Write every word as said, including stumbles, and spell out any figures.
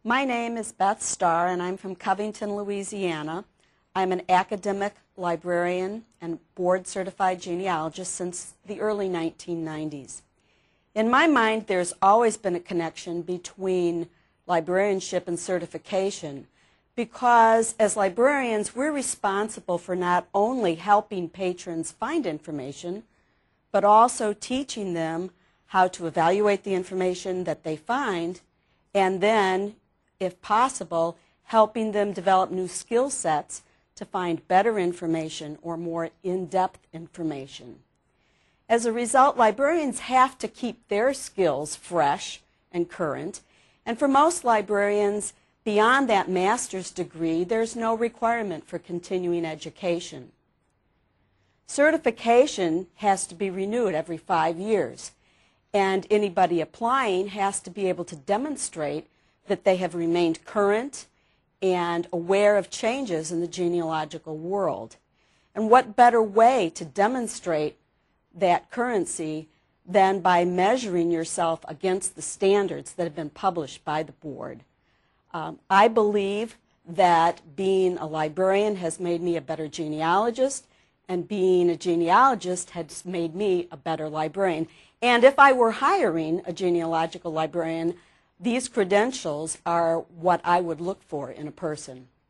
My name is Beth Starr, and I'm from Covington, Louisiana. I'm an academic librarian and board-certified genealogist since the early nineteen nineties. In my mind, there's always been a connection between librarianship and certification because as librarians, we're responsible for not only helping patrons find information, but also teaching them how to evaluate the information that they find, and then, if possible, helping them develop new skill sets to find better information or more in-depth information. As a result, librarians have to keep their skills fresh and current, and for most librarians, beyond that master's degree, there's no requirement for continuing education. Certification has to be renewed every five years, and anybody applying has to be able to demonstrate that they have remained current and aware of changes in the genealogical world. And what better way to demonstrate that currency than by measuring yourself against the standards that have been published by the board. Um, I believe that being a librarian has made me a better genealogist, and being a genealogist has made me a better librarian. And if I were hiring a genealogical librarian, these credentials are what I would look for in a person.